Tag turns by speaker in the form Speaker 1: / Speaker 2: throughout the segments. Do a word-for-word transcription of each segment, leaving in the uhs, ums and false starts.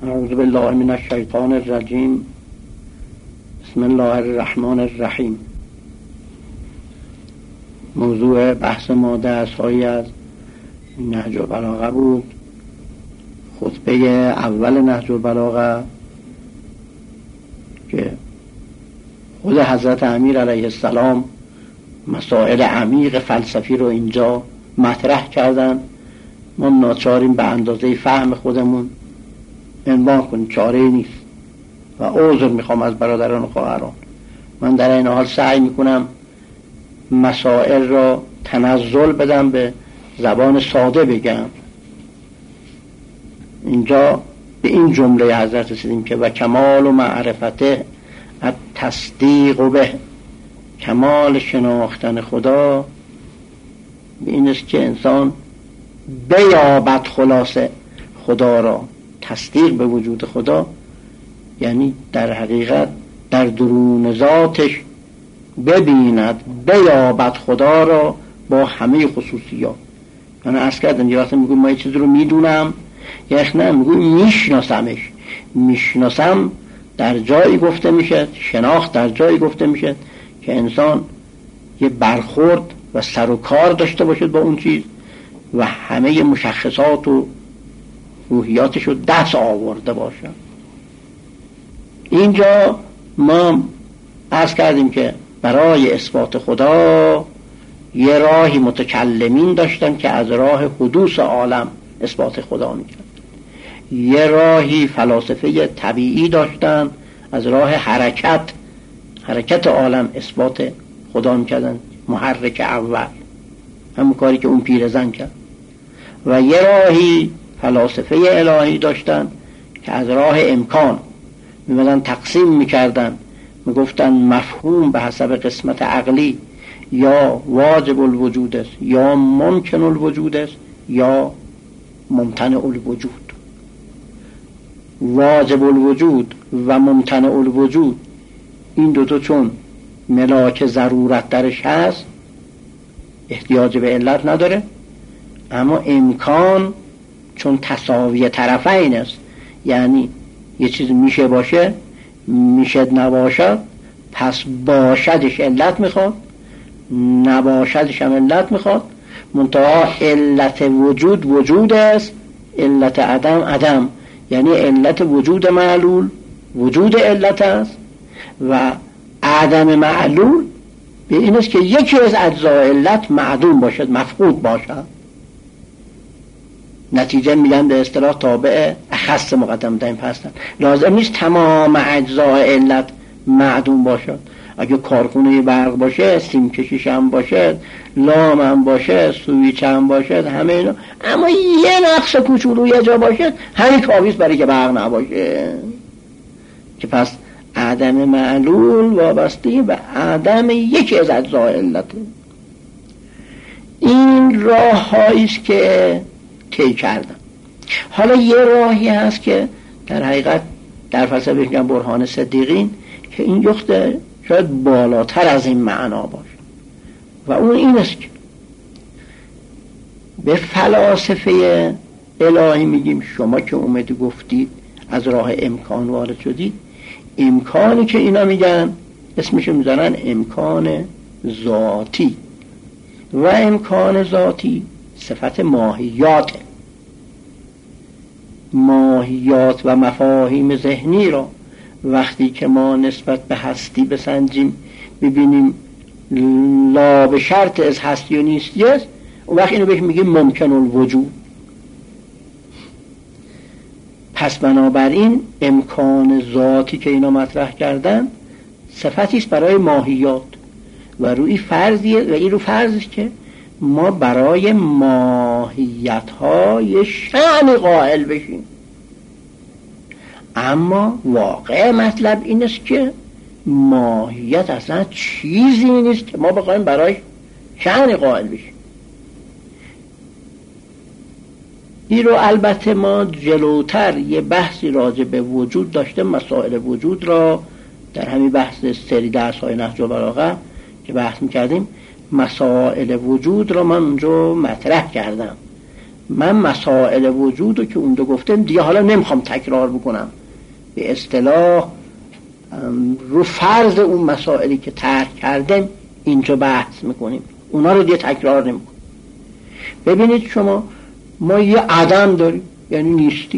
Speaker 1: اعوذ بالله من الشیطان الرجیم. بسم الله الرحمن الرحیم. موضوع بحث ما درس‌هایی از نهج البلاغه بود. خطبه اول نهج البلاغه که خود حضرت امیر علیه السلام مسائل عمیق فلسفی رو اینجا مطرح کردن. ما ناچاریم به اندازه فهم خودمون عنوان کنیم، چاره نیست و عذر میخوام از برادران و خواهران. من در این حال سعی میکنم مسائل را تنزل بدم، به زبان ساده بگم. اینجا به این جمله حضرت رسیدیم که و کمال و معرفته التصدیق به، کمال شناختن خدا به این است که انسان بیابد خلاصه خدا را. تصدیق به وجود خدا یعنی در حقیقت در درون ذاتش ببیند، بیابد خدا را با همه خصوصیات. من عرض کردم یه وقت میگم ما یه چیز رو میدونم، یه نه میگم میشناسمش. میشناسم در جایی گفته میشه، شناخت در جایی گفته میشه که انسان یه برخورد و سر و کار داشته باشد با اون چیز و همه مشخصات و روحیاتش رو دست آورده باشه. اینجا ما عرض کردیم که برای اثبات خدا یه راهی متکلمین داشتن که از راه حدوث عالم اثبات خدا میکرد، یه راهی فلاسفه طبیعی داشتن از راه حرکت حرکت عالم اثبات خدا میکردن، محرک اول، همون کاری که اون پیرزن کرد. و یه راهی فلاسفه الهی داشتن که از راه امکان میمدن تقسیم میکردن، میگفتن مفهوم به حسب قسمت عقلی یا واجب الوجود است یا ممکن الوجود است یا ممتنع الوجود. واجب الوجود و ممتنع الوجود این دوتا چون ملاک ضرورت درش هست احتیاج به علت نداره، اما امکان چون تساوی طرفین است، یعنی یه چیز میشه باشه میشه نباشد، پس باشدش علت میخواد، نباشدش هم علت میخواد. منتها علت وجود وجود است، علت عدم عدم، یعنی علت وجود معلول وجود علت است و عدم معلول به این است که یکی از اجزای علت معدوم باشد، مفقود باشد. نتیجه میگن به اصطلاح تابع اخص مقدم دائم هستن. لازم نیست تمام اجزای علت معدوم باشد. اگه کارخونه برق باشه، سیم کشیش هم باشه، لام هم باشه، سویچ هم باشه، همه اینا، اما یه نقص کوچولو یه جا باشه همین کافیست برای که برق نباشه. که پس عدم معلول وابسته به عدم یکی از اجزای علته. این راه هاییست که طی کردن. حالا یه راهی هست که در حقیقت در فلسفه میگن برهان صدیقین که این یخته شاید بالاتر از این معنا باشه و اون این است که به فلاسفه الهی میگیم شما که اومدی گفتید از راه امکان وارد شدید، امکانی که اینا میگن اسمشو میذارن امکان ذاتی و امکان ذاتی صفت ماهیاته. ماهیات و مفاهیم ذهنی را وقتی که ما نسبت به هستی بسنجیم ببینیم لا به شرط از هستی و نیستی است، اون وقت اینو بهش میگیم ممکن الوجود. پس بنابراین امکان ذاتی که اینا مطرح کردن صفتی است برای ماهیات و روی فرضیه و این رو فرض است که ما برای ماهیت های شأن قائل بشیم. اما واقع مطلب این است که ماهیت اصلا چیزی نیست که ما بخوایم برای شأن قائل بشیم. این رو البته ما جلوتر یه بحثی راجع به وجود داشته، مسائل وجود را در همین بحث سری درس های نهج البلاغه که بحث میکردیم مسائل وجود را من اونجا مطرح کردم من مسائل وجود رو که اون دو گفتم دیگه حالا نمیخوام تکرار بکنم، به اصطلاح رو فرض اون مسائلی که طرح کردم اینجا بحث میکنیم، اونا رو دیگه تکرار نمیکنم. ببینید شما، ما یه عدم داریم یعنی نیستی،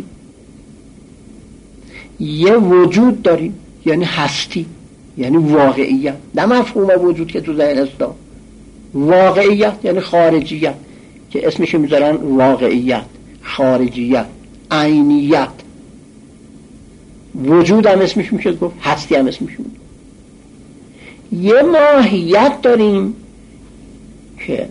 Speaker 1: یه وجود داریم یعنی هستی، یعنی واقعیت، نه مفهوم وجود که تو ذهن است، واقعیت یعنی خارجیت که اسمش میذارن واقعیت، خارجیت، عینیت. وجود هم اسمش میشه گفت، هستی هم اسمش میشه. یه ماهیت داریم که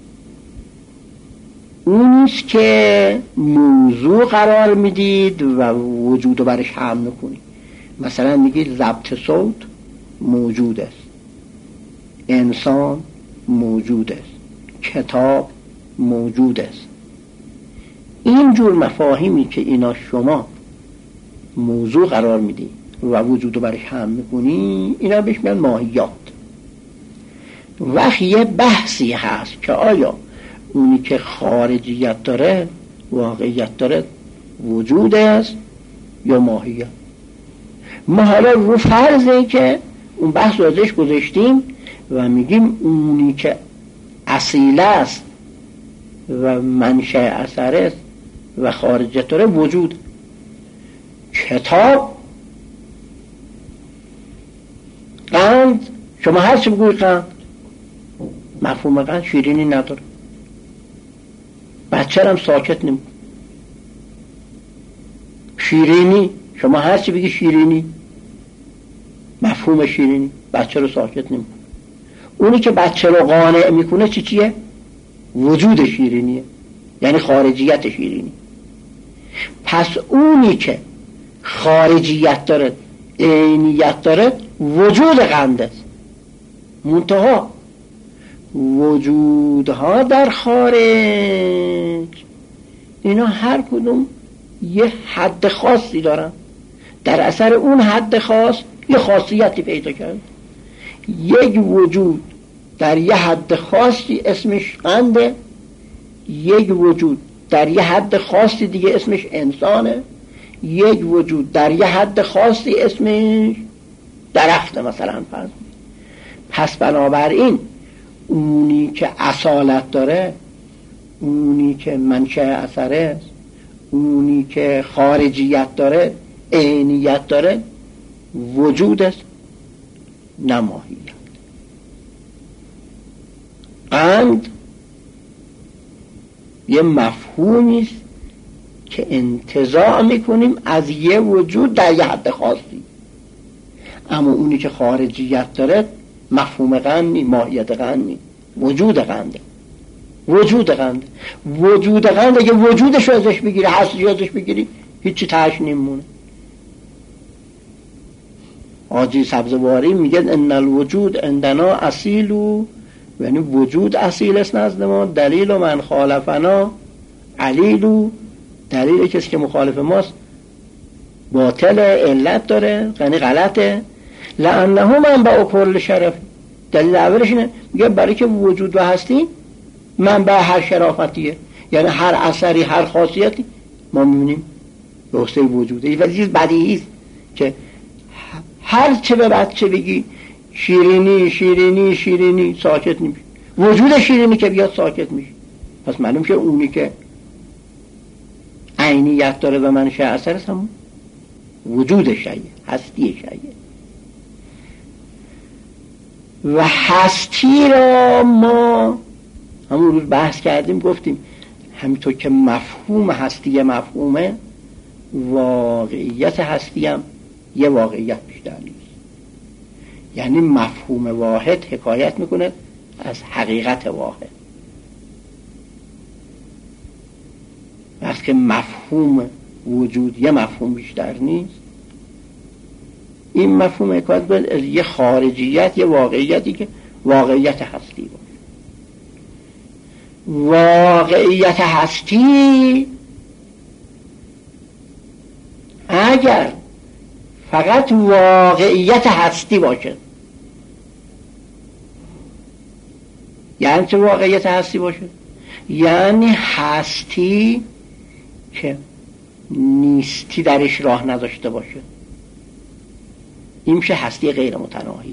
Speaker 1: اونیست که موضوع قرار میدید و وجود رو برش حمل میکنید. مثلا میگید ضبط صوت موجود است، انسان موجود است، کتاب موجود است. این جور مفاهیمی که اینا شما موضوع قرار میدید و وجود رو برش حمل میکنید، اینا بهش میگن ماهیات. وقت یه بحثی هست که آیا اونی که خارجیت داره، واقعیت داره، وجود است یا ماهیت. ما حالا رو فرضه که اون بحث رو ازش گذاشتیم و میگیم اونی که اصیل است و منشأ اثر است و خارجیت داره وجود. کتاب، قند، شما هر چی بگوی قند، مفهوم قند شیرینی نداره، بچه هم ساکت نمید. شیرینی، شما هر چی بگی شیرینی، مفهوم شیرینی، بچه رو ساکت نمید. اونی که بچه رو قانع میکنه چی چیه؟ وجود شیرینیه، یعنی خارجیت شیرینی. پس اونی که خارجیت داره، عینیت داره، وجود قند است. منتها وجودها در خارج اینا هر کدوم یه حد خاصی دارن، در اثر اون حد خاص یه خاصیتی پیدا کرد. یک وجود در یه حد خاصی اسمش قنده، یک وجود در یه حد خاصی دیگه اسمش انسانه، یک وجود در یه حد خاصی اسمش درخته مثلا. پس پس بنابراین اونی که اصالت داره، اونی که منشأ اثر است، اونی که خارجیت داره، عینیت داره، وجود است نه ماهیت. قند یه مفهومی است که انتزاع میکنیم از یه وجود در یه حد خاصی، اما اونی که خارجیت داره مفهوم قند نی، ماهیت قند نی، وجود قنده. وجود قنده وجود قنده اگه وجودش رو ازش بگیری، هستش ازش بگیری، هیچی تاش نمیمونه. حاجی سبزواری میگن ان الوجود عندنا اصیل، یعنی وجود اصیل است نزد ما، دلیل و من خالفنا علیل، دلیل کسی که مخالف ماست باطل، علت داره، یعنی غلطه. لانه منبع کل شرف، دلیل اولش اینه، میگه برای که وجود و هستی منبع هر شرافتیه، یعنی هر اثری، هر خاصیتی ما میبینیم به واسطه وجوده. ولی چیز بدیهی است که هر چه به بچه بگی شیرینی شیرینی شیرینی ساکت نمیشه، وجود شیرینی که بیاد ساکت میشه. پس معلوم که اونی که عینیت داره و منشأ اثر است همون وجود شیء، هستی شیء. و هستی را ما همون روز بحث کردیم، گفتیم همینطور که مفهوم هستی مفهومه، واقعیت هستی هم یه واقعیت بیشتر نیست. یعنی مفهوم واحد حکایت میکنه از حقیقت واحد، وقتی که مفهوم وجود یه مفهوم بیشتر نیست، این مفهوم حکایت میکنه از یه خارجیت، یه واقعیتی که واقعیت هستی باشه. واقعیت هستی اگر فقط واقعیت هستی باشه، یعنی چه واقعیت هستی باشه؟ یعنی هستی که نیستی درش راه نداشته باشه، این میشه هستی غیر متناهی.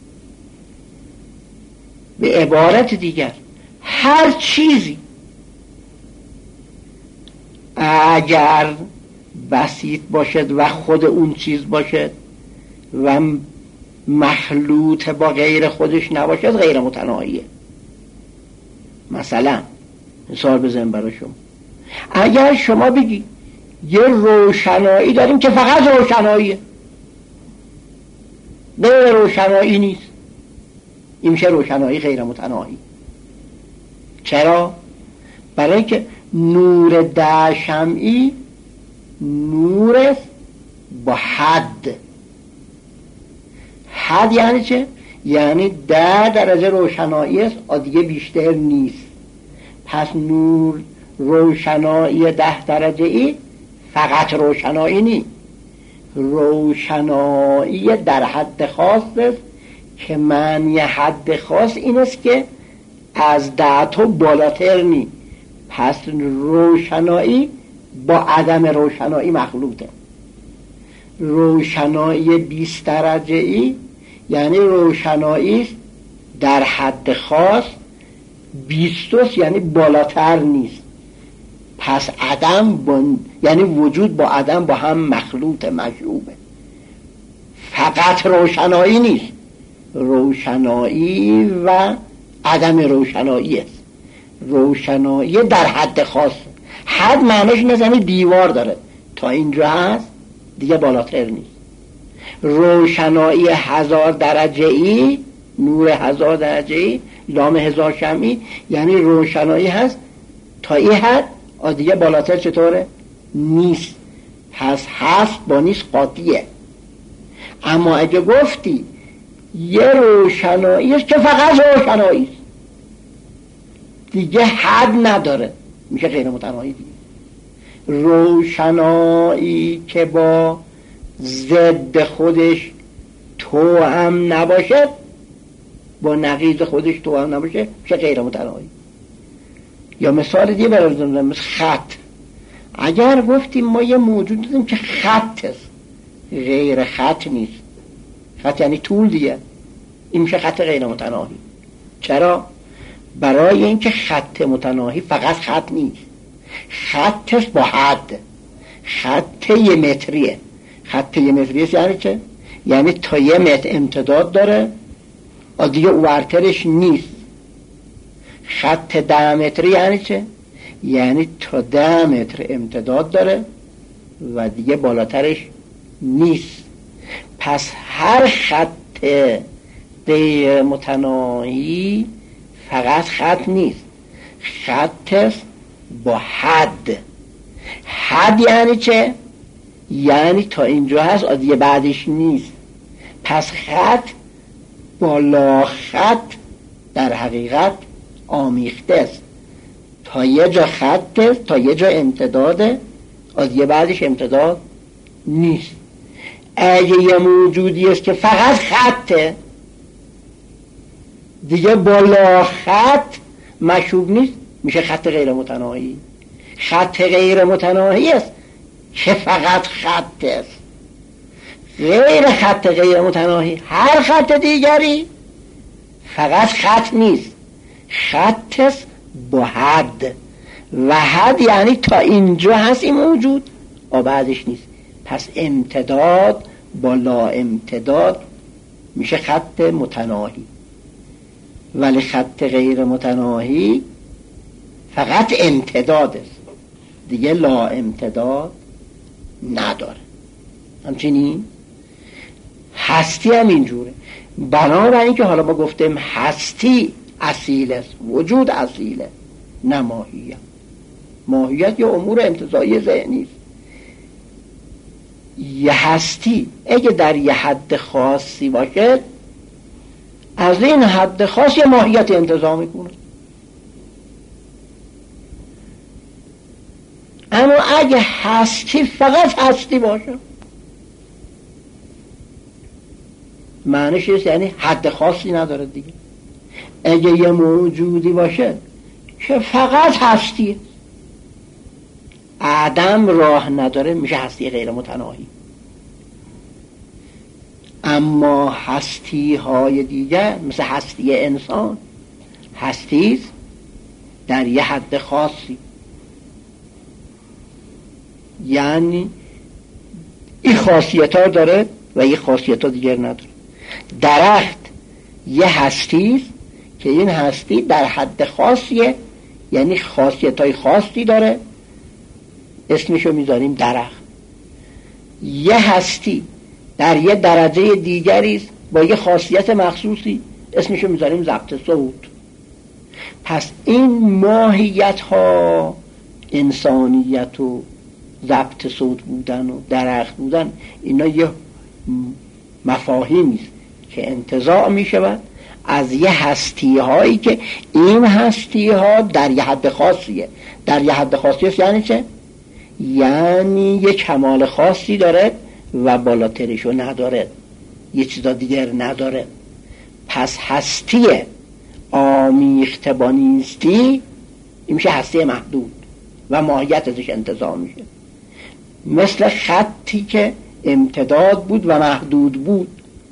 Speaker 1: به عبارت دیگر هر چیزی اگر بسیط باشد و خود اون چیز باشد و مخلوط با غیر خودش نباشد غیر متناهیه. مثلا مثال بزنم برای شما، اگر شما بگی یه روشنایی داریم که فقط روشناییه، غیر روشنایی نیست، این میشه روشنایی غیر متناهی. چرا؟ برای اینکه نور ده شمعی نور با حد. حد یعنی چه؟ یعنی ده درجه روشنایی است، دیگه بیشتر نیست. پس نور روشنایی ده درجه ای فقط روشنایی نیست، روشنایی در حد خاص است که معنی حد خاص این است که از ده تا بالاتر نیست. پس روشنایی با عدم روشنایی مخلوطه. روشنایی بیست درجه ای یعنی روشنایی در حد خاص، بیستوس یعنی بالاتر نیست. پس عدم با یعنی وجود با عدم با هم مخلوط مشروبه. فقط روشنایی نیست، روشنایی و عدم روشنایی است. روشنایی در حد خاص، حد معنیش نزنی دیوار داره، تا اینجا هست دیگه بالاتر نیست. روشنایی هزار درجه ای، نور هزار درجه ای، لام هزار شمعی، یعنی روشنایی هست تا این حد، دیگه بالاتر چطوره؟ نیست. پس هست با نیست قاطیه. اما اگه گفتی یه روشنایی است که فقط روشنایی است، دیگه حد نداره، میشه غیر متناهی دیگه. روشنایی که با ضد خودش توأم نباشه، با نقیض خودش توأم نباشه، میشه غیر متناهی. یا مثال دیگه برای بزنم، مثل خط. اگر گفتیم ما یه موجود داریم که خط است، غیر خط نیست، خط یعنی طول دیگه، این میشه خط غیر متناهی. چرا؟ برای اینکه خط متناهی فقط خط نیست، خط است با حد. خط یه متریه. خط یه متریه یعنی چه؟ یعنی تا یه متر امتداد داره و دیگه اورترش نیست. خط ده متری یعنی چه؟ یعنی تا ده متر امتداد داره و دیگه بالاترش نیست. پس هر خط غیر متناهی فقط خط نیست، خط است با حد. حد یعنی چه؟ یعنی تا اینجا هست و دیگه بعدش نیست. پس خط با لا خط در حقیقت آمیخته است، تا یه جا خط است، تا یه جا امتداده و دیگه بعدش امتداد نیست. اگه یه موجودی است که فقط خطه، دیگه بالا خط مشوب نیست، میشه خط غیر متناهی. خط غیر متناهی است که فقط خط است. غیر خط غیر متناهی هر خط دیگری فقط خط نیست، خط است با حد. و حد یعنی تا اینجا هست این موجود و بعدش نیست. پس امتداد با لا امتداد میشه خط متناهی. ولی خط غیر متناهی فقط امتداد است، دیگه لا امتداد نداره. همچنین هستی هم اینجوره. بنابراین که حالا ما گفتیم هستی اصیل است، وجود اصیله، نه ماهیت. ماهیت یا امور انتزاعی ذهنی است. یه هستی اگه در یه حد خاصی باشه، از این حد خاص یه ماهیت انتزاع میکنه. اما اگه هستی فقط هستی باشه، معنیش است یعنی حد خاصی نداره دیگه. اگه یه موجودی باشه که فقط هستیه. عدم راه نداره، میشه هستی غیر متناهی. اما هستی های دیگر مثل هستی انسان، هستی در یه حد خاصی، یعنی این خاصیت ها داره و این خاصیت ها دیگر نداره. درخت یه هستی که این هستی در حد خاصیه، یعنی خاصیت های خاصی داره، اسمشو میذاریم درخت. یه هستی در یه درجه دیگری با یه خاصیت مخصوصی، اسمشو میذاریم ضبط صوت. پس این ماهیت ها، انسانیت و ضبط صوت بودن و درخت بودن، اینا یه مفاهیمی است که انتزاع میشود از یه هستی هایی که این هستی ها در یه حد خاصیه. در یه حد خاصیه یعنی چه؟ یعنی یه کمال خاصی داره و بالاترشو نداره، یه چیزا دیگر نداره. پس هستی آمیخته با نیستی، این میشه هستی محدود و ماهیت ازش انتزاع میشه. مثل خطی که امتداد بود و محدود بود.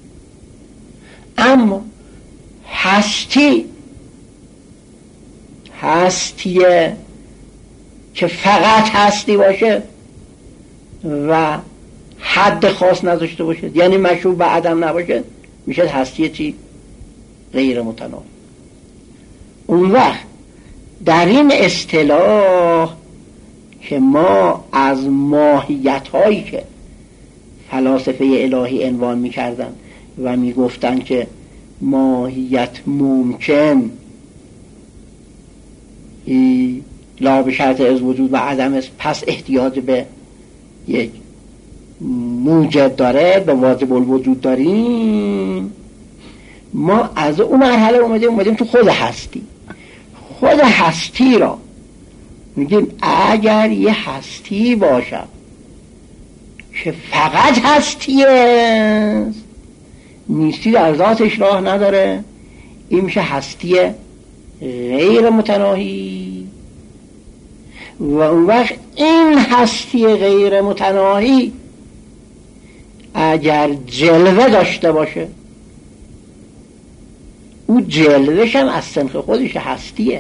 Speaker 1: اما هستی هستیه که فقط هستی باشه و حد خاص نداشته باشه، یعنی مشروط به عدم نباشه، میشه هستی چی؟ غیر متناهی. اون وقت در این اصطلاح که ما از ماهیت هایی که فلاسفه الهی عنوان میکردن و میگفتن که ماهیت ممکن لا به شرط از وجود و عدم است، پس احتیاج به یک موجب داره، به واجب الوجود داریم. ما از اون مرحله اومدیم اومدیم تو خود هستی. خود هستی را میگیم اگر یه هستی باشد که فقط هستی است، نیستی در ذاتش راه نداره، این میشه هستی غیر متناهی. و اون وقت این هستی غیر متناهی اگر جلوه داشته باشه، او جلوهش هم از سنخ خودش هستیه.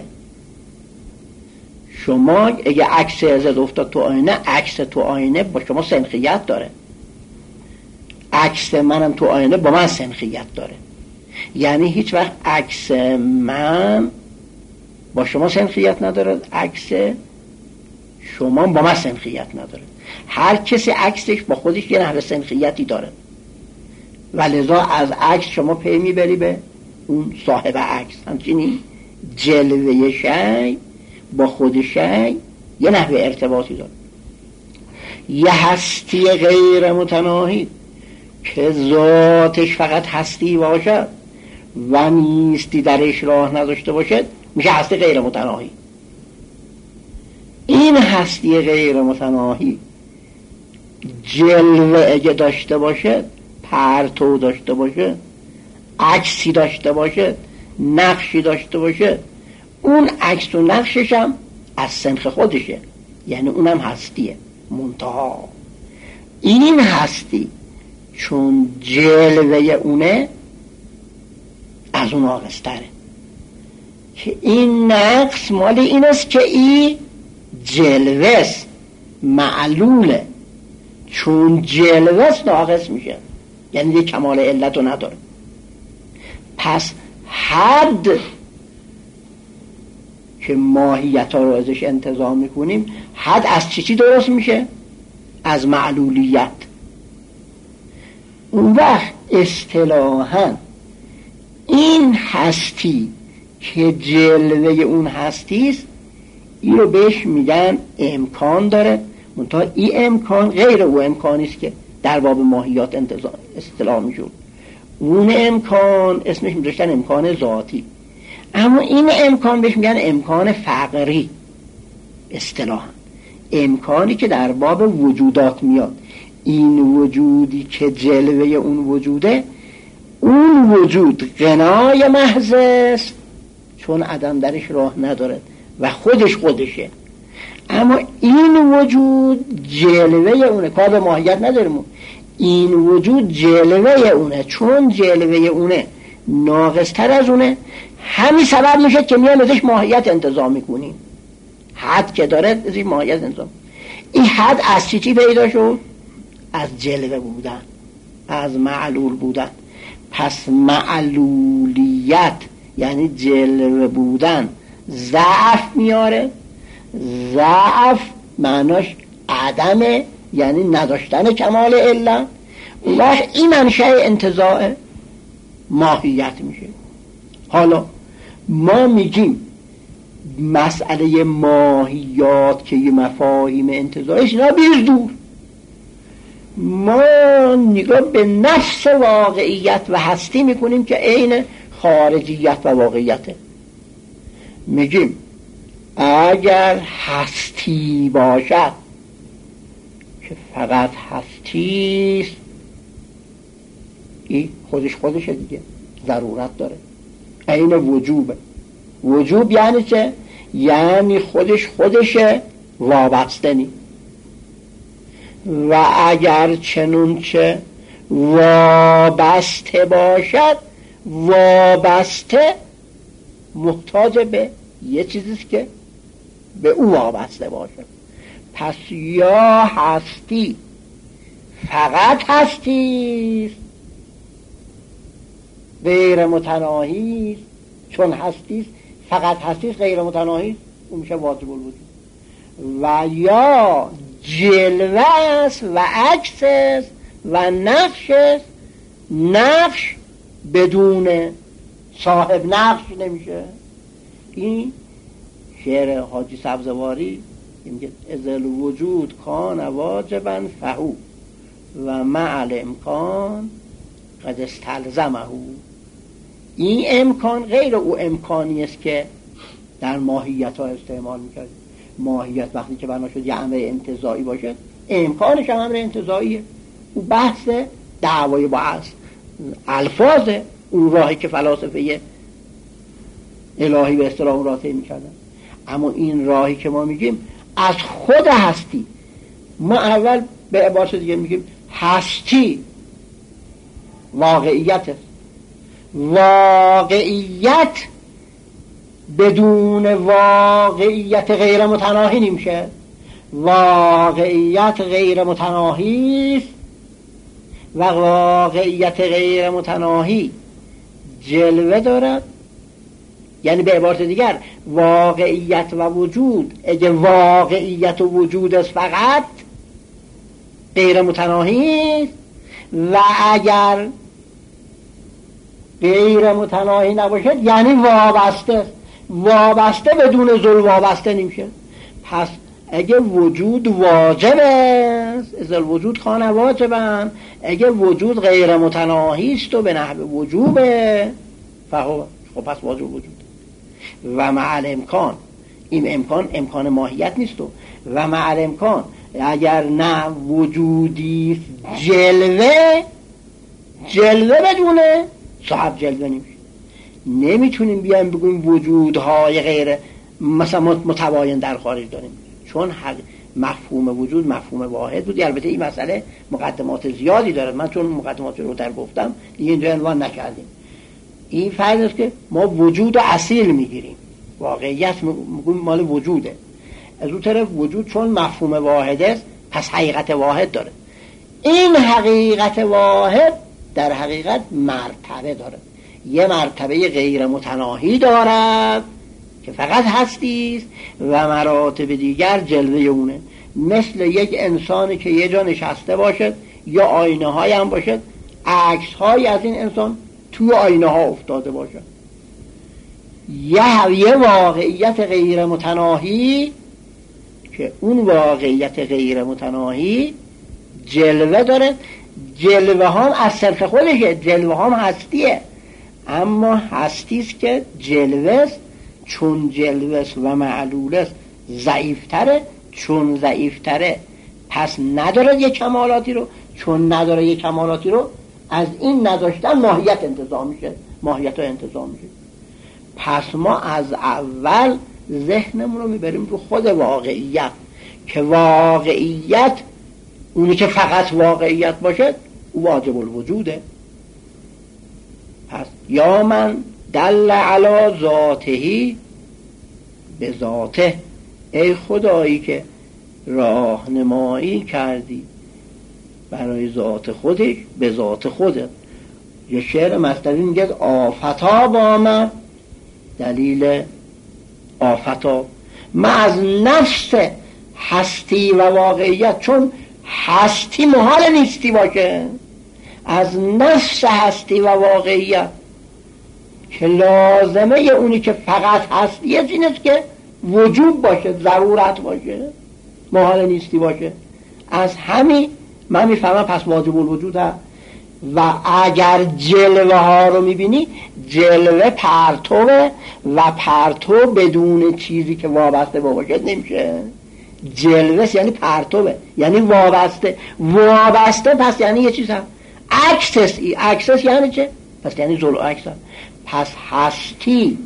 Speaker 1: شما اگه عکس ازت افتاد تو آینه، عکس تو آینه با شما سنخیت داره، عکس منم تو آینه با من سنخیت داره. یعنی هیچ وقت عکس من با شما سنخیت نداره، عکس شما با من سنخیت نداره. هر کسی عکسش با خودش یه نحوه سنخیتی داره و لذا از عکس شما پی میبری به اون صاحب عکس. همچنین جلوه شی با خود شی یه نحوه ارتباطی داره. یه هستی غیر متناهی که ذاتش فقط هستی باشد و نیستی درش راه نداشته باشد، میشه هستی غیر متناهی. این هستی غیر متناهی جلوه اگه داشته باشه، پرتو داشته باشه، عکسی داشته باشه، نقشی داشته باشه، اون عکس و نقشش هم از سنخ خودشه، یعنی اونم هستیه. منتها این هستی چون جلوه اونه از اون ناقص‌تره، که این نقص مال این است که این جلوه است، معلوله، چون جلوه است ناقص میشه، یعنی یک کمال علت رو نداره. پس حد که ماهیت ها رو ازش انتزاع میکنیم، حد از چی چی درست میشه؟ از معلولیت. اون وقت اصطلاحاً این هستی که جلوه اون هستی است، این رو بهش میگن امکان داره، منتها این امکان غیر او امکانی است که در باب ماهیات انتزاع اصطلاح میشود. اون امکان اسمش میذاشتن امکان ذاتی، اما این امکان بهش میگن امکان فقری. اصطلاحاً امکانی که در باب وجودات میاد، این وجودی که جلوه اون وجوده، اون وجود غنای محض است چون عدم درش راه نداره و خودش خودشه، اما این وجود جلوه اونه، کار به ماهیت نداریم. این وجود جلوه اونه، چون جلوه اونه ناقصتر از اونه، همین سبب میشه که میان ازش ماهیت انتزاع میکنیم. حد که داره ازش ماهیت انتزاع. این حد از چی چی پیدا شد؟ از جلوه بودن، از معلول بودن. پس معلولیت یعنی جلوه بودن ضعف میاره. ضعف معناش عدمه، یعنی نداشتن کمال علت. اون وقت این منشأ انتزاع ماهیت میشه. حالا ما میگیم مسئله ماهیات که یه مفاهیم انتزاعش اینا بیز دور، ما نگاه به نفس واقعیت و هستی میکنیم که عین خارجیت و واقعیته. میگیم اگر هستی باشد که فقط هستیست، این خودش خودشه دیگه، ضرورت داره، عین وجوبه. وجوب یعنی چه؟ یعنی خودش خودشه، وابسته نی. و اگر چنون چه وابسته باشد، وابسته محتاج به یه چیزیست که به او وابسته باشد. پس یا هستی فقط هستیست، غیر متناهیست، چون هستیست فقط هستیست غیر متناهیست، اون میشه واجب الوجود. و یا جلوه است و عکس است و نقش است. نقش بدون صاحب نقش نمیشه. این شعر حاجی سبزواری میگه ازل وجود کان واجبا فهو و مع الامکان قد استلزمه. این امکان غیر او امکانی است که در ماهیت ها استعمال میکرد. ماهیت وقتی که بنا شد یه امر انتزاعی باشه، امکانش هم امر انتزاعیه. او بحث دعوای با اصل الفاظ اون راهی که فلاسفه الهی به اصطلاح را طی میکردن. اما این راهی که ما میگیم از خود هستی، ما اول به عبارت دیگه میگیم هستی واقعیت است. واقعیت بدون واقعیت غیر متناهی نمیشه. واقعیت غیر متناهی است و واقعیت غیر متناهی جلوه دارد. یعنی به عبارت دیگر واقعیت و وجود، اگه واقعیت و وجود است فقط غیر متناهی است، و اگر غیر متناهی نباشد یعنی وابسته است. وابسته بدون ذل وابسته نمیشه. پس اگه وجود واجب است، ازل وجود کان واجبا، اگه وجود غیر متناهی است و به نحو وجوبه، فهو خب پس واجب وجود. و مع الامکان، این امکان امکان ماهیت نیست. و مع الامکان اگر نه وجودی جلوه، جلوه بدونه صاحب جلوه نمیشه. نمیتونیم بیایم بگویم وجودهای غیر مثلا متباین در خارج داریم، چون مفهوم وجود مفهوم واحد بود. البته این مسئله مقدمات زیادی دارد، من چون مقدمات رو در گفتم دیگه اینجا عنوان نکردیم. این فرض است که ما وجود اصیل میگیریم، واقعیت میگویم مال وجوده. از اون طرف وجود چون مفهوم واحد است پس حقیقت واحد داره. این حقیقت واحد در حقیقت مرتبه داره. یه مرتبه غیر متناهی دارد که فقط هستیست و مراتب دیگر جلوه اونه. مثل یک انسانی که یه جا نشسته باشد یا آینه های هم باشد، عکس های از این انسان توی آینه ها افتاده باشد. یه, یه واقعیت غیر متناهی که اون واقعیت غیر متناهی جلوه داره. جلوه هم از صرف خودشه، جلوه هم هستیه، اما هستیست که جلوه است. چون جلوه است و معلول است ضعیفتره، چون ضعیفتره پس نداره یک کمالاتی رو، چون نداره یک کمالاتی رو از این نداشتن ماهیت انتزاع میشه، ماهیت ها انتزاع میشه. پس ما از اول ذهنمون رو میبریم رو خود واقعیت، که واقعیت اونی که فقط واقعیت باشه او واجب الوجوده. پس یا من دل علی ذاتهی به ذاته، ای خدایی که راهنمایی کردی برای ذات خودش به ذات خودت. یه شعر مصنوی میگه آفتا با من، دلیل آفتا من از نفس هستی و واقعیت، چون هستی محال نیستی باشه، از نفس هستی و واقعیت که لازمه اونی که فقط هستیه اینست که وجود باشه، ضرورت باشه، محال نیستی باشه. از همین من میفهمم پس واجب الوجود هست. و اگر جلوه ها رو میبینی، جلوه پرتوه و پرتو بدون چیزی که وابسته باشه نمیشه. جلوه یعنی پرتوه، یعنی وابسته. وابسته پس یعنی یه چیز هست. عکسس ای عکسس یعنی چه؟ پس یعنی ضلع عکس. پس هستی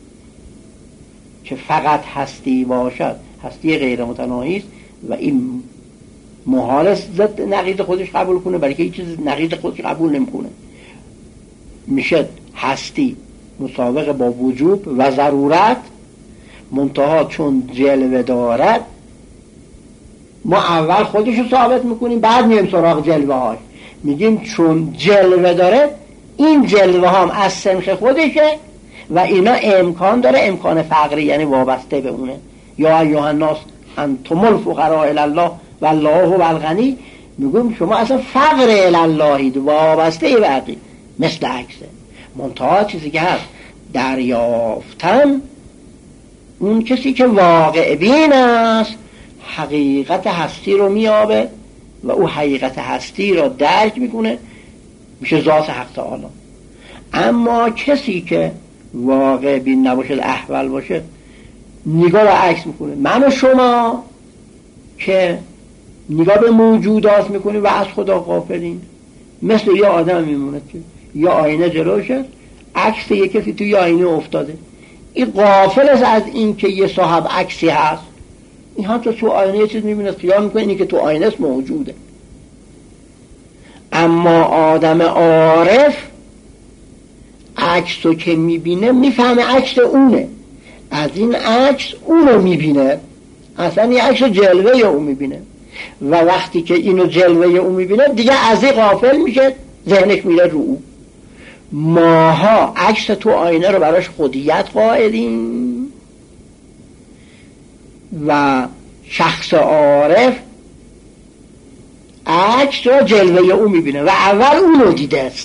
Speaker 1: که فقط هستی باشد هستی غیر متناهی است و این محال ضد نقیض خودش قبول کنه، برای که هیچ چیز نقیض خودش قبول نمیکنه. میشه هستی مساوق با وجوب و ضرورت، منتها چون جلوه دارد ما اول خودش رو ثابت میکنیم، بعد میایم سراغ جلوه هاش. میگیم چون جلوه داره، این جلوه هم از سنخ خودشه و اینا امکان داره، امکان فقری یعنی وابسته به اونه. یا ایها الناس انتم الفقراء الی الله والله هو الغنی. میگم شما اصلا فقر الی اللهید، وابسته به عقید، مثل عکسه. منتها چیزی که هست دریافتن، اون کسی که واقع بین است حقیقت هستی رو میابه و او حقیقت هستی رو درک میکنه، میشه ذات حق تعالی. اما کسی که واقع بین نباشه، احول باشه، نگاه رو عکس میکنه. من و شما که نگاه به موجودات میکنیم و از خدا غافلین، مثل یه آدم میمونه که یا آینه جلوشه، عکس یه کسی توی آینه افتاده، این غافل است از این که یه صاحب عکسی هست. این هم تو تو آینه یه چیز میبینه، خیال میکنه اینی که تو آینه است موجوده. اما آدم عارف عکس رو که میبینه میفهمه عکس اونه، از این عکس اونو میبینه، اصلا یه عکس جلوه اون میبینه و وقتی که اینو جلوه اون میبینه دیگه از این غافل میشه، ذهنش میره رو او. ماها عکس تو آینه رو براش خودیت قائلیم و شخص عارف عکس رو جلوه اون میبینه و اول اون رو دیده است،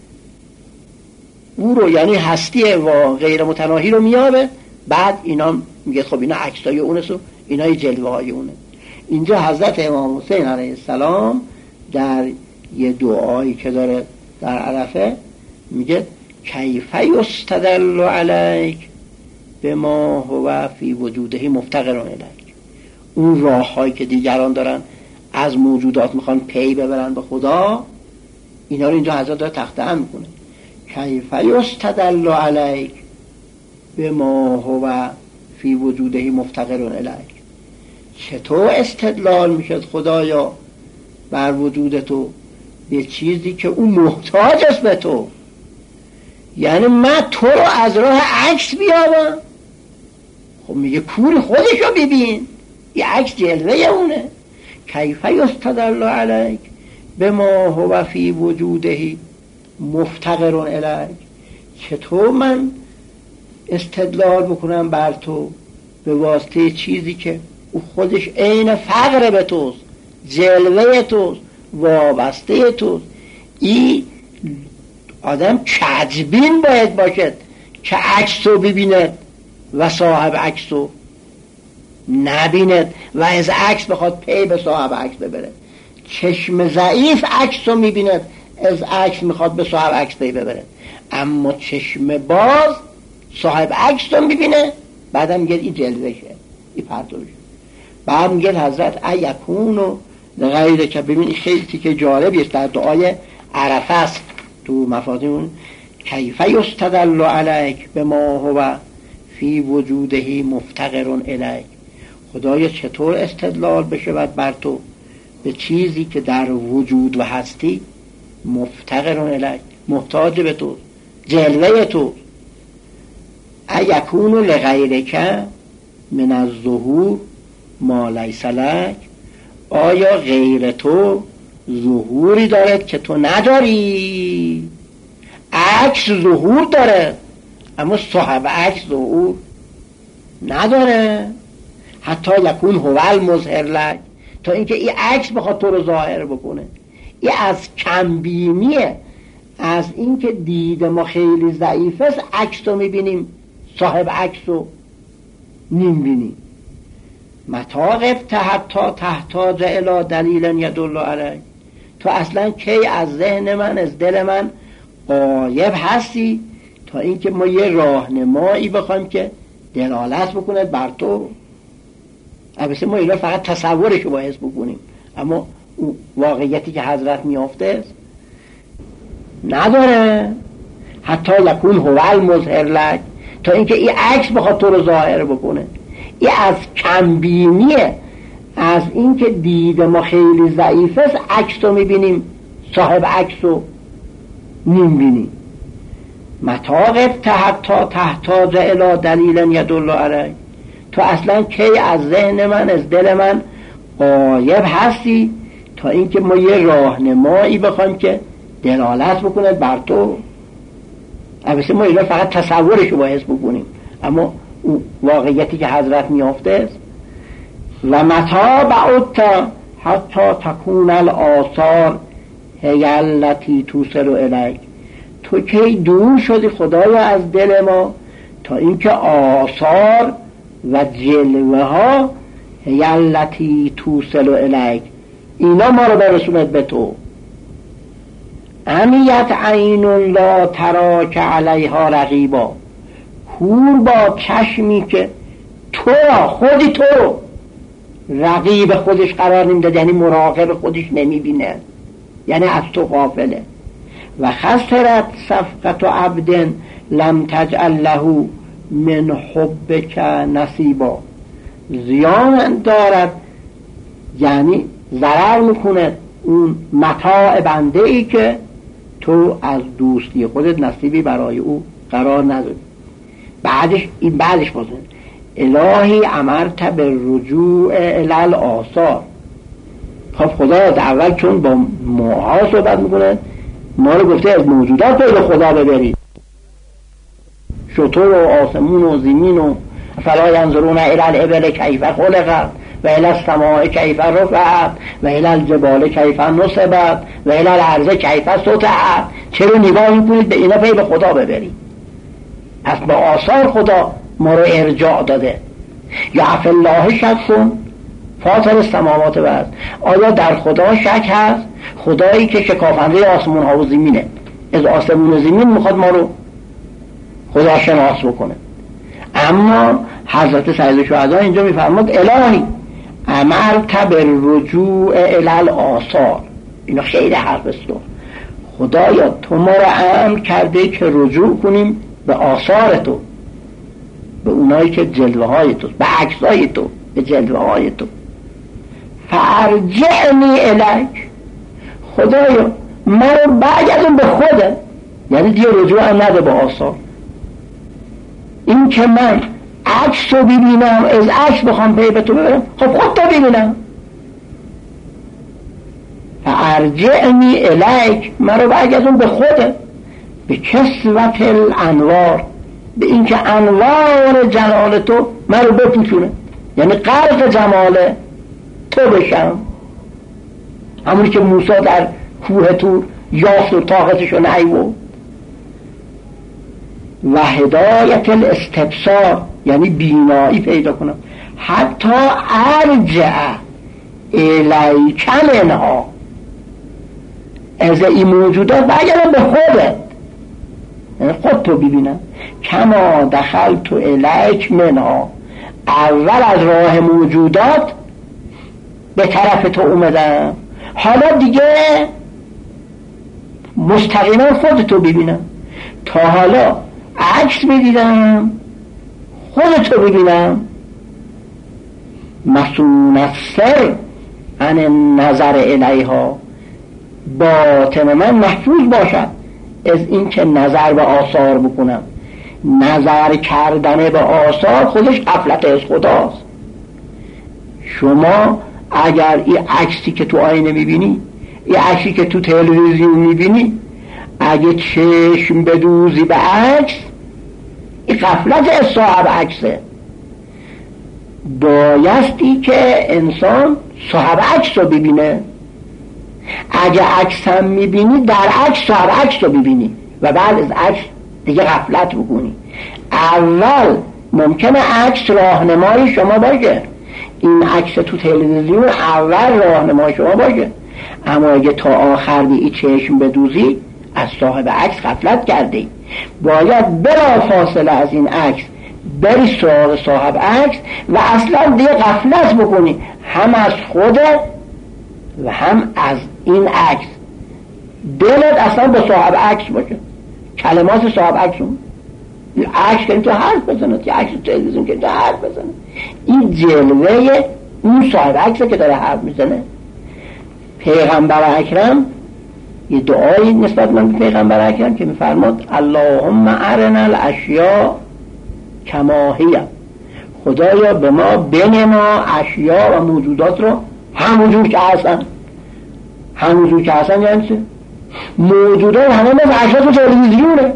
Speaker 1: او رو یعنی هستی و غیر متناهی رو میابه، بعد اینا میگه خب اینا عکسای اونست و اینا جلوه های اونه. اینجا حضرت امام حسین علیه السلام در یه دعایی که داره در عرفه میگه کیف یستدل علیک بما هو فی وجوده مفتقر الیک. اون راه هایی که دیگران دارن از موجودات میخوان پی ببرن به خدا، اینا رو اینجا حضرت داره تخته میکنه. کیف یستدل علیک بما هو فی وجوده مفتقر الیک. چطور استدلال میشد خدایا بر وجود تو به چیزی که اون محتاج است به تو؟ یعنی من تو رو از راه عکس بیابم؟ خب میگه کور خودشو ببین، یه عکس جلوه اونه. کیف یستدل علیک بما هو فی وجوده مفتقر الیک. چطور من استدلال بکنم بر تو به واسطه چیزی که او خودش عین فقر به توست، جلوه توست، وابسته توست؟ این آدم کجبین باید باشد که عکس رو ببیند و صاحب عکس رو نبیند و از عکس بخواد پی به صاحب عکس ببره. چشم ضعیف عکس رو میبیند، از عکس میخواد به صاحب عکس پی ببره. اما چشم باز صاحب عکس رو میبینه، بعدم میگه این جلوشه، این پرتوشه. بعد میگه حضرت ایکون و غیره، که ببین خیلی تیکه جالبی است در دعای عرفه است تو مفاهیم. کیف یستدل علیک بما هو فی وجوده مفتقر الیک. خدایا چطور استدلال بشه بر تو به چیزی که در وجود و هستی مفتقر الیک، محتاج به تو، جلوه تو. ایکون لغیرک من الظهور ما لیس لک، آیا غیر تو ظهوری دارد که تو نداری؟ عکس ظهور داره اما صاحب عکس ظهور نداره. حتی یکون هو المظهر لک، تا اینکه این عکس بخواد تو رو ظاهر بکنه. این از کمبینیه، از اینکه دید ما خیلی ضعیفه است عکس رو میبینیم، صاحب عکس رو نمیبینیم. متى غبت حتی تحتاج الی دلیل یدل علیک، تو اصلا کی از ذهن من، از دل من غایب هستی تا اینکه ما یه راهنمایی بخوایم که دلالت بکنه بر تو. البته ما اینا فقط تصورش رو باید بکنیم، اما واقعیتی که حضرت میافته نداره. حتی یکون هو المظهر لک، تا اینکه این عکس بخواد تو رو ظاهر بکنه. این از کمبینیه، از اینکه دید ما خیلی ضعیفه است عکس رو میبینیم، صاحب عکس رو نمیبینیم. متى غبت حتی تحتاج الی دلیل یدل علیک، تو اصلا کی از ذهن من، از دل من غایب هستی تا اینکه ما یه راهنمایی بخوایم که دلالت بکنه بر تو. البته ما اینا فقط تصورش رو باید بکنیم، اما واقعیتی که حضرت میافته و متى بعدت حتی تکون الآثار هی التی توصل الیک، تو کی دور شدی خدایا از دل ما تا اینکه آثار و جلوه ها هی التی توصل الیک، اینا ما رو برسوند به تو. امیت عین لا تراک علیها رقیبا، کور با چشمی که تو خودی تو رقیب خودش قرار نمیده، یعنی مراقب خودش نمیبینه، یعنی از تو غافله. و خسرت صفقت عبد لم تجعل له من حبک نصیبا، زیان دارد یعنی ضرر میکنه اون متاع بنده ای که تو از دوستی خودت نصیبی برای او قرار ندادی. بعدش این بعدش بازن الهی امرت به رجوع الال آثار. خب خدا از اول چون با ماها صحبت میکنه، ما رو گفته از موجودات پیدا خدا ببرید، شطور و آسمون و زمین و فلا ینظرون الی الابل کیف خلقت و الی السماء کیف رفعت و الی الجبال کیف نصبت و الی الارض کیف سطحت. چرا نگاه میکنید به اینا پی به خدا ببرید؟ از با آثار خدا ما رو ارجاع داده. یا فی الله شک کن فاطر السماوات و الارض، آیا در خدا شک هست؟ خدایی که شکافنده آسمون ها و زمینه، از آسمون و زمین میخواد ما رو خدا شناس بکنه. اما حضرت سید شهدا اینجا میفرماد الهی امرت بالرجوع الی الاثار، اینا خیلی حرف است. خدایا تو ما رو امر کرده که رجوع کنیم به آثار تو، به اونایی که جلوه های تو، به عکسای تو، به جلوه های تو. فارجعنی الیک، خدایا من رو برگردون به خودت، یعنی دیگه رجوع هم نده به آثار. این که من عکس رو ببینم، از عکس بخوام پی به تو ببرم، خب خود تو ببینم. فارجعنی الیک، من رو برگردون به خودت، به کسوت الانوار، به این که انوار جلال تو من رو بپوشونه، یعنی غرق جمال تو بشم. همونی که موسی در کوه طور یافت و طاقتشو نیورد. و هدایت الاستبصار، یعنی بینایی پیدا کنم. حتی ارجع الیک منها، از این موجودات برگردم به خودت، یعنی خود تو ببینم. کما دخلت الیک منها، اول از راه موجودات به طرف تو اومدم، حالا دیگه مستقیما خود تو ببینم. تا حالا عکس میدیدم، تو ببینم. مسون السر عن نظر الیها، باطن من محفوظ باشد از این که نظر به آثار بکنم. نظر کردن به آثار خودش غفلت از خداست. شما اگر این عکسی که تو آینه میبینی، این عکسی که تو تلویزیون میبینی، اگه چشم بدوزی به عکس، این غفلت از صاحب عکسه. بایستی که انسان صاحب عکس رو ببینه. اگه عکس هم میبینی، در عکس صاحب عکس رو ببینی و بعد از عکس دیگه غفلت بکنی. اول ممکنه عکس راهنمای شما باشه، این عکس تو تلویزیون اول راهنمای شما باشه، اما اگه تا آخر دی چشم بدوزی، از صاحب عکس غفلت کردی. باید بلا فاصله از این عکس بری سراغ صاحب عکس و اصلا دیگه غفلت بکنی، هم از خودت و هم از این عکس. دلت اصلا با صاحب عکس باشه، کلمات صاحب عکس اون عکس که تو حرف بزنه، که عکس تلویزیون که تو حرف بزنه، این جلوه اون صاحب عکسه که داره حرف میزنه. پیغمبر اکرم یه دعایی نسبت من به پیغمبر اکرم که میفرماد اللهم ارنا الاشیاء کما هی، خدایا به ما بنما اشیاء و موجودات رو همونجور که هستن. همونجور که هستن یعنی چه؟ موجودات همه مثل اشیاء تو تلویزیونه.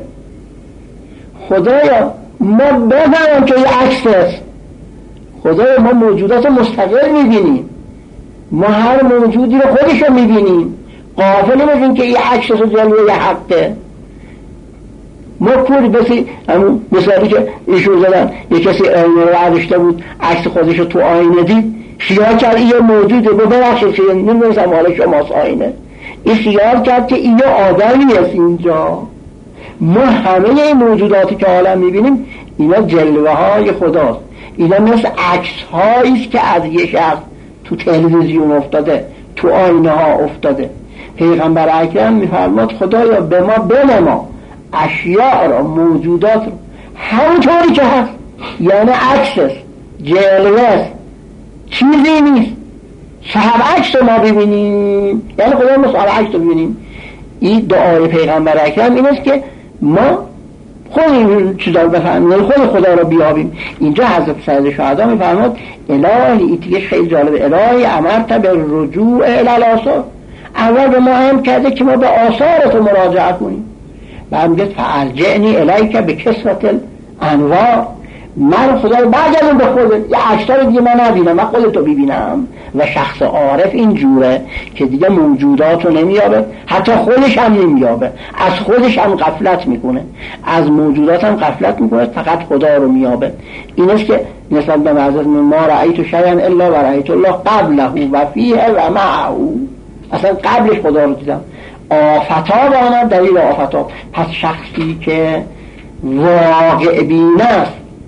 Speaker 1: خدایا ما بفهمم که یه عکس هست. خدایا ما موجودات مستقل میبینیم، ما هر موجودی رو خودش رو میبینیم، غافل نمیشیم که یه عکس رو جلوه یه حقه. ما پول بسی همون مثالی که ایشون زدن، یه کسی آینه رو عدشته بود، عکس خودش رو تو آینه دید، خیال کرد یه موجوده، با ببخشید که نمیدونستم حالا شماست آینه، این خیال کرد که این آدمی هست اینجا. ما همه این موجوداتی که عالم میبینیم اینا جلوه های خداست، اینا مثل عکس هاییست که از یه شخص تو تلویزیون افتاده، تو آینه ها افتاده. پیغمبر اکرم میفرماد خدایا به ما بنما اشیاء را، موجودات رو همونطوری که هست، یعنی عکس است، جلوه است، چیزی نیست. صاحب عکس رو ما ببینیم، یعنی خدا ما صاحب عکس رو ببینیم. این دعای پیغمبر اکرم این است که ما خود این چیزا رو بفهمیم، خود خدا رو بیابیم. اینجا حضرت سید شهدا میفرماد الهی، این دیگه خیلی جالبه، الهی امرت به رجوع الی الاثار، اول به ما هم کرده که ما به آثارت مراجعه کنیم. بعد میگه فارجعنی الیک به کثرت الانوار، من خدا رو برگردم به خودت، یه عکس‌ها رو دیگه من نبینم، من خودتو ببینم. و شخص عارف این جوره که دیگه موجودات رو نمیابه، حتی خودش هم نمیابه، از خودش هم غفلت میکنه، از موجودات هم غفلت میکنه، فقط خدا رو میابه. این است که نسبت به حضرت ما رأیت شیئا الا و رأیت الله قبله و فیه و معه، اصلا قبلش خدا رو دیدم. آفتاب آمد دلیل آفتاب. پس شخصی که واقع بین است،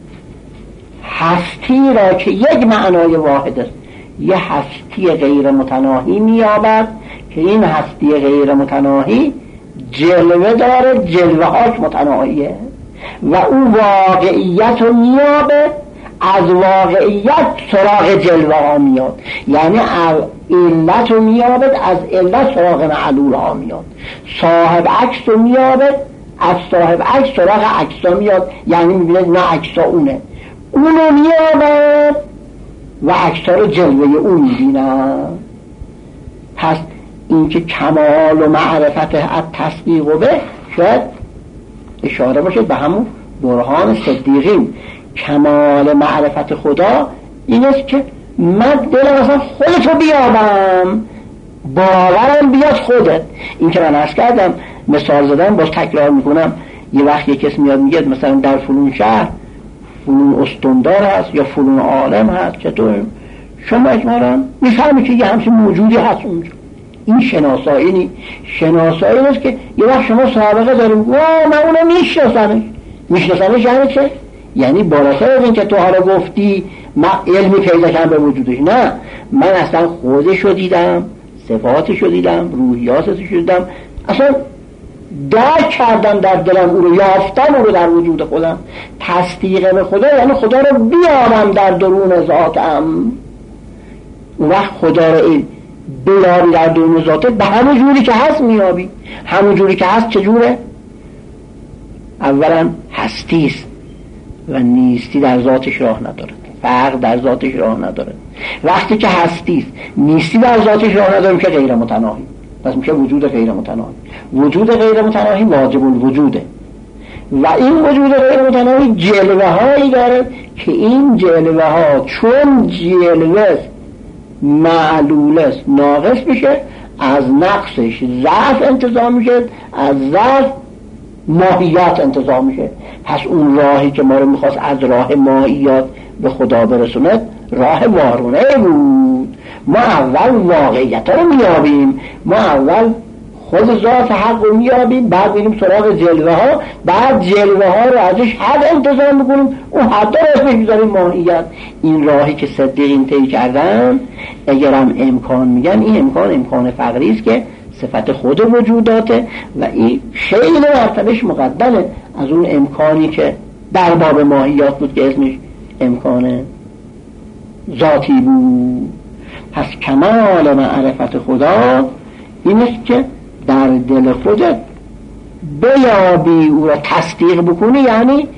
Speaker 1: هستی را که یک معنای واحد است، یه هستی غیر متناهی میابد که این هستی غیر متناهی جلوه داره، جلوه هاش متناهیه، و اون واقعیت رو میابه، از واقعیت سراغ جلوه ها میاد، یعنی علت رو میابد، از علت سراغ معلول ها میاد. صاحب عکس رو میابد، از صاحب عکس سراغ عکس ها میاد، یعنی میبینه نه عکس ها اونه، اونو میابد و عکس ها رو جلوه اون میبینن. پس این که کمال و معرفت التصدیق و به، شاید اشاره باشه به همون برهان صدیقین. کمال معرفت خدا این است که من دلم اصلا خودتو بیابم، باورم بیاد خودت. این که من عرض کردم، مثال زدم، باز تکرار میکنم، یه وقت یک کس میاد میگه مثلا در فلون شهر فلون استندار هست یا فلون عالم هست، چطور شما اجمالا میفهمی که یه همچین موجودی هست اونجا. این شناسایی نی، شناسایی نیست که یه وقت شما سابقه داریم، واه من اونو میشناسمش. میشناسمش یعنی چه؟ یعنی بالاتر از این که تو حالا گفتی من علمی پیدا کردم به وجودش، نه، من اصلا خودشو دیدم، صفاتشو دیدم، روحیاتشو دیدم، اصلا درک کردم در دلم، او رو یافتم، او رو در وجود خودم. تصدیق به خدا یعنی خدا رو بیارم در درون ذاتم. اون وقت خدا رو بیاری در درون ذاتت، به همون جوری که هست میابی. همون جوری که هست چجوره؟ اولا هستیست و نیستی در ذاتش راه نداره، فرق در ذاتش راه نداره. وقتی که هستیست نیستی در ذاتش راه نداره که غیر متناهی، پس میشه وجود غیر متناهی. وجود غیر متناهی واجب الوجوده و این وجود غیر متناهی جلوه هایی داره که این جلوه ها چون جلوه معلول است ناقص میشه، از نقصش ضعف انتزاع میشه، از ضعف ماهیات انتزاع میشه. پس اون راهی که ما رو میخواست از راه ماهیات به خدا برسوند راه وارونه بود. ما اول واقعیت رو میابیم، ما اول خود ذات حق رو میابیم، بعد میریم سراغ جلوه ها، بعد جلوه ها رو ازش حد انتظار میکنیم، اون حد رو اسمش میذاریم ماهیت. این راهی که صدیقین طی کردن اگرم امکان میگن، این امکان امکان فقری است که صفت خود وجوداته و این خیلی مرتبهش مقدمه از اون امکانی که در باب ماهیات بود که اسمش امکان ذاتی بود. پس کمال معرفت خدا این است که در دل خودت بیابی، او را تصدیق بکنی، یعنی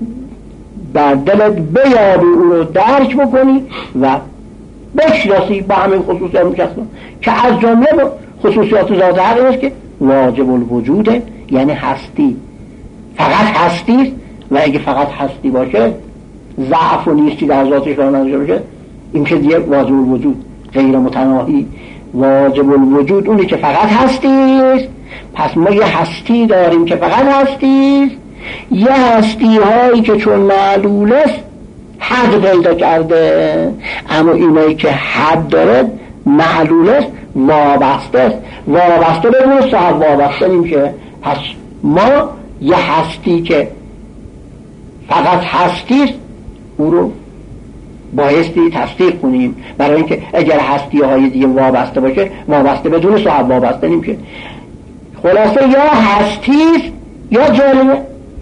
Speaker 1: در دلت بیابی، او را درک بکنی و بشناسی با همین خصوصیات مشخص که از جمله خصوصیات ذات حق است که واجب الوجوده، یعنی هستی، فقط هستی. و اگه فقط هستی باشه، ضعف و نیستی در ذاتش راه نداشته باشه، این که دیگه واجب الوجود غیر متناهی. واجب الوجود اونی که فقط هستیست. پس ما یه هستی داریم که فقط هستیست، یه هستی هایی که چون معلول است حد پیدا کرده، اما اینایی که حد داره معلول است، وابسته است. وابسته بدون صاحب وابسته نمیشه. پس ما یه هستی که فقط هستیست او رو بایستی تصدیق کنیم، برای اینکه اگر هستی های دیگه وابسته باشه، وابسته بدون صاحب وابسته نمیشه. خلاصه یا هستیست یا جلوه،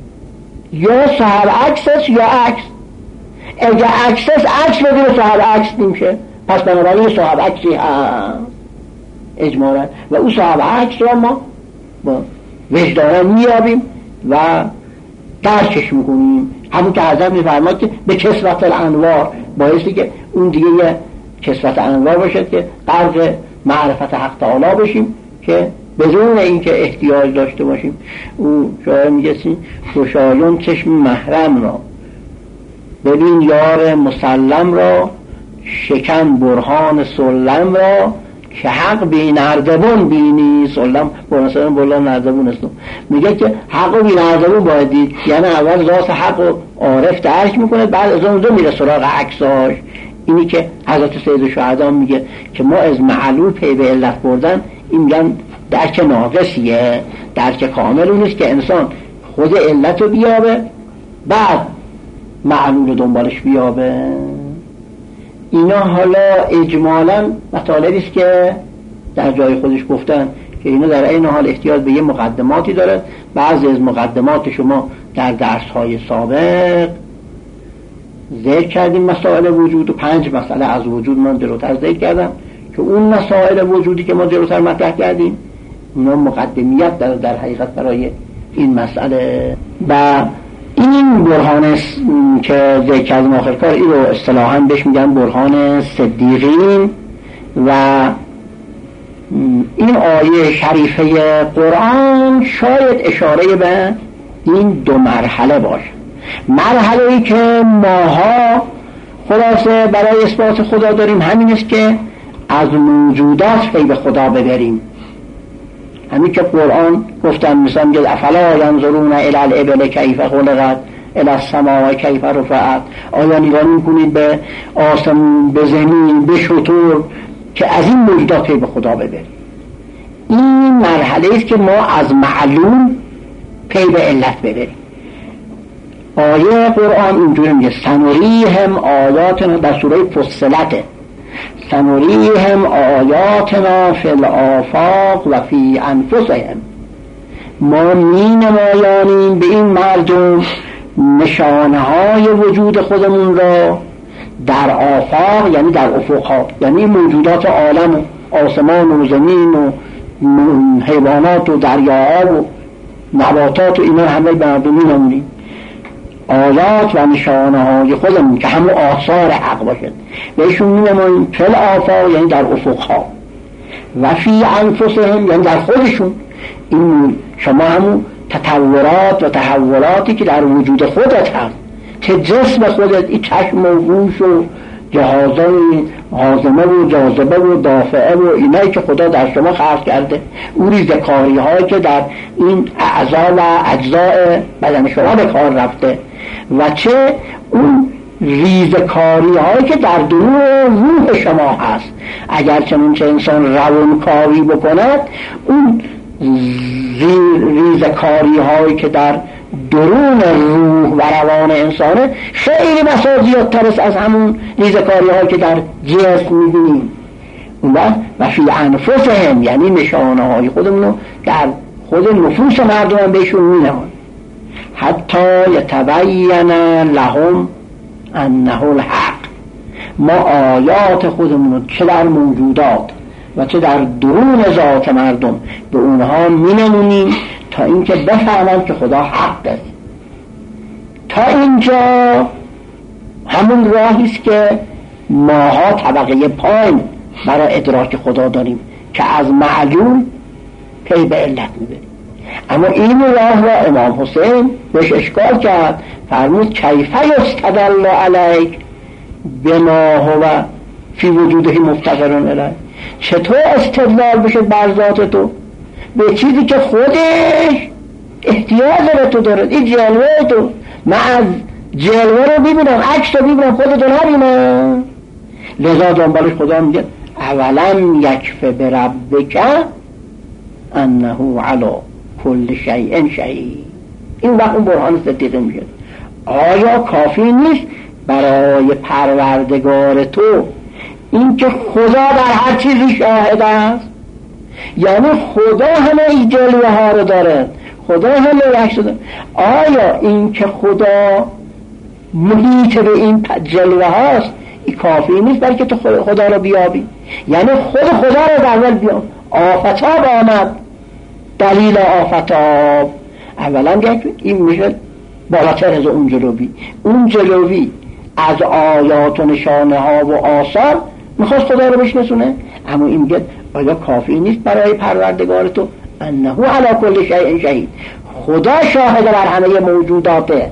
Speaker 1: یا صاحب عکس است یا عکس. اگر عکس است عکس بدون صاحب عکس نمیشه، پس بنابراین صاحب عکسی هست اجمالا، و او صاحب عکس را ما با وجدان میابیم و درکش میکنیم. همون که حضرت میفرماد که به کسوت الانوار، بایستی که اون دیگه یه کسوت انوار باشد که غرق معرفت حق تعالی بشیم که بدون اینکه احتیاج داشته باشیم. او شاعر میگه خوشایون چشم محرم را، ببین یار مسلم را، شکن برهان سلم را، که حق بی نردبون بینی. سلم برهان بلا نردبون است. میگه که حق بی نردبون باید دید، یعنی اول ذات حق و عارف درک میکنه، بعد از اون دو میره سراغ عکساش. اینی که حضرت سید شهدا میگه که ما از معلول پی به علت بردن، این میگن درک ناقصیه. درک کامل اون است که انسان خود علت رو بیابه، بعد معلول رو دنبالش بیابه. اینا حالا اجمالا مطالبی است که در جای خودش گفتن که اینا در این حال احتیاج به یه مقدماتی داره. بعضی از مقدمات شما در درس‌های سابق ذکر کردیم، مسائل وجود و پنج مسئله از وجود من جلوتر ذکر کردم که اون مسائل وجودی که ما جلوتر مطرح کردیم اونا مقدمیت در, در حقیقت برای این مسئله. و این برهان که ذکر کردیم آخر کار، این رو اصطلاحاً بهش میگن برهان صدیقین. و این آیه شریفه قرآن شاید اشاره به این دو مرحله باشه. مرحله ای که ماها خلاصه برای اثبات خدا داریم همین است که از موجودات پی به خدا ببریم. همین که قرآن گفتن مثلا میگه افلا ینظرون الی الابل کیف خلقت الی السماء کیف رفعت، آیا نگاه میکنید به آسمون، به زمین، به شتر که از این موجودات پی به خدا ببریم. این مرحله است که ما از معلوم پی به علت ببریم. آیه قرآن اینجوری میگه سنریهم آیاتنا، در سوره فصلت، سنریهم آیاتنا فی الآفاق و فی انفسهم، ما می نمایانیم به این مردم نشانه های وجود خودمون را در آفاق، یعنی در افقها، یعنی موجودات عالم و آسمان و زمین و حیوانات و دریاها و نباتات و اینا همه به مردم می نمونیم آیات و نشانه های خودمون که همون آثار حق باشد بهشون می نماییم فل آفاق، یعنی در افقها، و فی انفسهم، یعنی در خودشون. این شما همون تطورات و تحولاتی که در وجود خودت هست، که جسم خودت، این چشم و گوش و جهازای هاضمه و جاذبه و دافعه و اینایی که خدا در شما خلق کرده، اون ریزکاری هایی که در این اعضا و اجزاء بدن شما به کار رفته، و چه اون ریزکاری هایی که در درون روح شما هست. اگر چنین چه انسان روانکاری بکند، اون ریزکاری هایی که در درون روح و روان انسانه خیلی بسا زیادتر است از همون ریزکاری هایی که در جسم میبینیم. و فی انفسهم، یعنی نشانه های خودمونو در خود نفوس مردم بهشون مینمون. حتی یتبین لهم انه الحق. ما آیات خودمونو چه در موجودات و چه در درون ذات مردم به اونها مینمونیم تا اینکه بفهمند که خدا حق است. تا اینجا همون راهی است که ماها طبقه پایین برای ادراک خدا داریم که از معلول پی به علت میبریم. اما این راه را امام حسین بهش اشکال کرد، فرمود کیف یستدل علیک بما هو فی وجوده مفتقر الیه. چطور استدلال بشه بر ذات تو به چیزی که خودش احتیاج به تو داره؟ این جلوه تو، من از جلوه رو ببینم، عکس رو ببینم، خودتو نبینم. لذا دنبالش خدا میگه اولم یکفی بربک انه علی کل شیء شهید. این وقت اون برهان صدیقه میشه. آیا کافی نیست برای پروردگار تو این که خدا در هر چیزی شاهد است؟ یعنی خدا همه این جلوه ها رو داره، خدا همه عکس داره. آیا این که خدا محیط به این جلوه هاست این کافی نیست برای که تو خدا رو بیابی؟ یعنی خود خدا رو در اول بیاب. آفتاب آمد، دلیل آفتاب اولا یک این میشه بالاتر از اون جلوی. اون جلوی از آیات و نشانه ها و آثار میخواست خدا رو بشناسونه. اما این میگه آیا کافی نیست برای پروردگار تو انه علی کل شیء شهید؟ خدا شاهد بر همه موجوداته.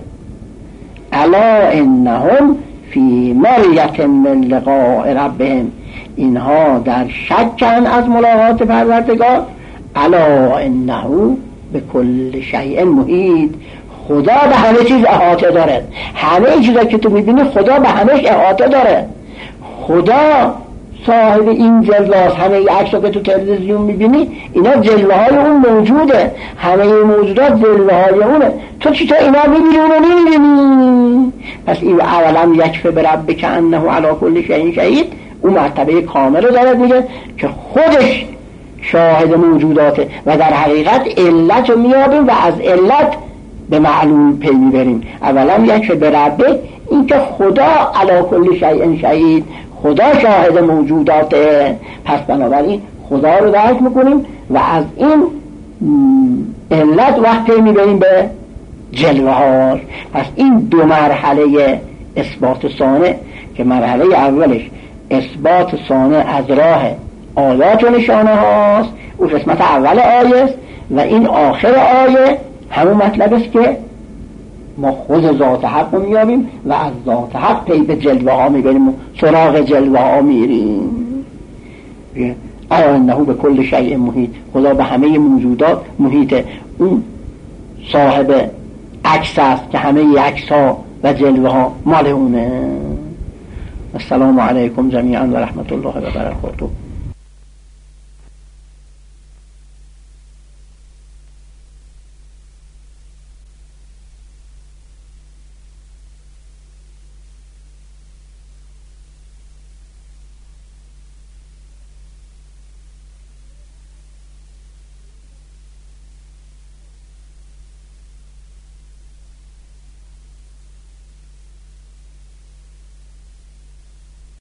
Speaker 1: الا انهم فی مریت من لقاء ربهم. اینها در شکن از ملاقات پروردگار. الا انه به کل شیء محیط. خدا به همه چیز احاطه داره. همه چیزا که تو میبینی خدا به همهش احاطه داره. خدا صاحب این جلوه هست. همه ای عکس که تو تلویزیون میبینی اینا جلوه های اون موجوده. همه ای موجودات جلوه های اونه. تو چی تا اینا میبینی اونو نمیبینی؟ پس این اولا یکفی بربک انه علی کل شیء شهید. اون مرتبه کامل رو دارد میگه که خودش شاهد موجوداته و در حقیقت علت رو میابیم و از علت به معلوم پی میبریم. اولا یکفی بربک، این که خدا علی کل شیء شهید، خدا شاهد موجوداته. پس بنابراین خدا رو درک میکنیم و از این علت وقت پی میبریم به جلوه ها. پس این دو مرحله اثبات صانع که مرحله اولش اثبات صانع از راه آیات و نشانه هاست، اون قسمت اول آیه است، و این آخر آیه همون مطلب است که ما خود ذات حق رو میابیم و از ذات حق پی به جلوه ها میبریم و سراغ جلوه ها میریم. آیا انه به کل شیء محیط. خدا به همه موجودات محیطه. اون صاحب عکس است که همه عکس ها و جلوه ها مال اونه. السلام علیکم جمیعا و رحمت الله و برکاته.